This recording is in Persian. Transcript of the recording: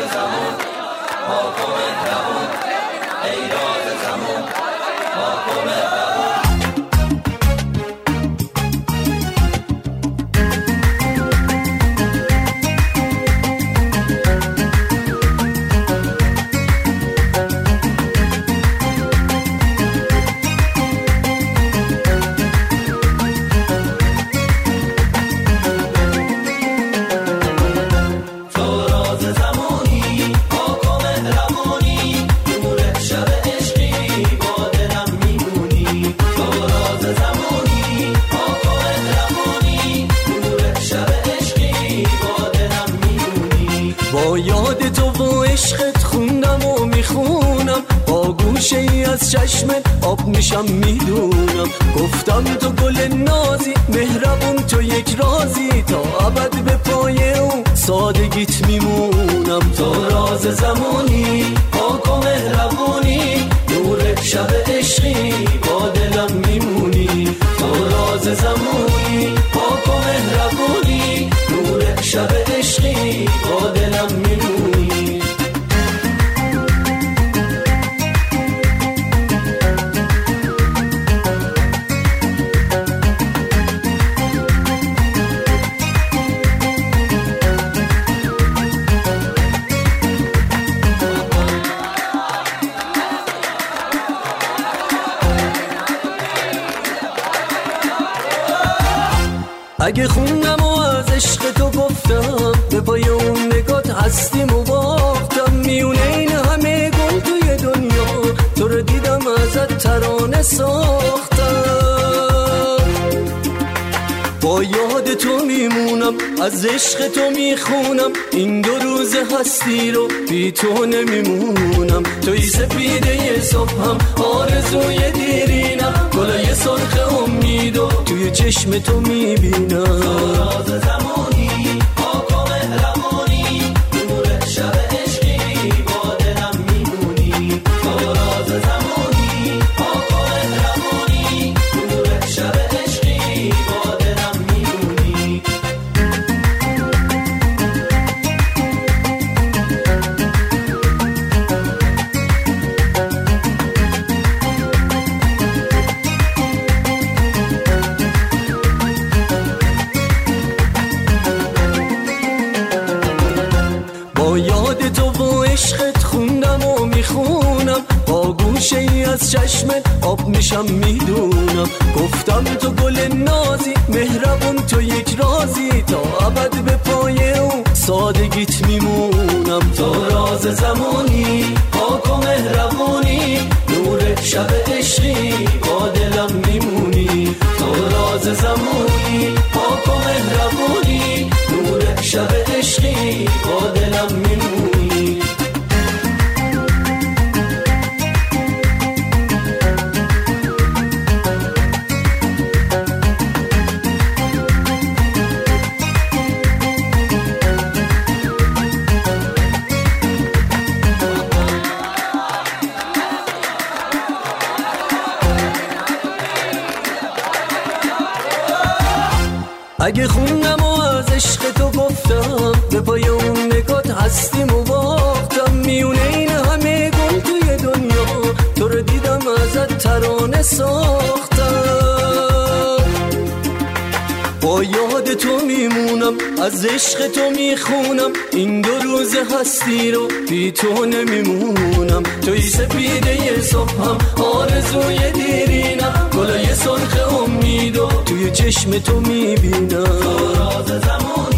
زمان پاک و مهربون، ای راز زمان پاک و مهربون. با یاد تو و عشقت خوندم و میخونم، با گوشه ای از چشمت آب میشم میدونم. گفتم تو گل نازی مهربون، تو یک رازی، تا ابد به پای اون سادگیت میمونم. تو راز زمانی پاک و مهربونی، نور شب عشقی با دلم میمونی. تو راز زمانی پاک و مهربونی، نور شب عشقی با دلم میمونی. اگه خوندم و از عشق تو گفتم، به پای اون نگات هستیم و باختم. میونه این همه گل توی دنیا، تو رو دیدم ازت ترانه ساختم. با یاد تو میمونم، از عشق تو میخونم، این دو روز هستی رو بی تو نمیمونم. توی سپیده صبحم، آرزوی دیرینم، گلای سرخ امیدو توی چشم تو میبینم. تو راز زمانی پاک و مهربونی، نور شب عشقی با دلم میمونی. تو راز زمانی پاک و مهربونی، نور شب عشقی با دلم میمونی. با یاد تو و عشقت خوندم و میخونم، با گوشه ای از چشمت آب میشم میدونم. گفتم تو گل نازی مهربون، تو یک رازی، تا ابد به پای اون سادگیت میمونم. تو راز زمانی پاک و مهربونی، نور شب عشقی با دلم میمونی. تو راز زمانی پاک و مهربونی، نور شب عشقی با دلم میمونی. اگه خوندم و از عشق تو گفتم، به پای اون نگات هستیم و باختم. میونه این همه گل توی دنیا، تو رو دیدم ازت ترانه ساختم. با یاد تو میمونم، از عشق تو میخونم، این دو روز هستی رو بی تو نمیمونم. توی سپیده صبحم، آرزوی دیرینم، گلای سرخ امیدو توی چشم تو میبینم. تو راز زمانی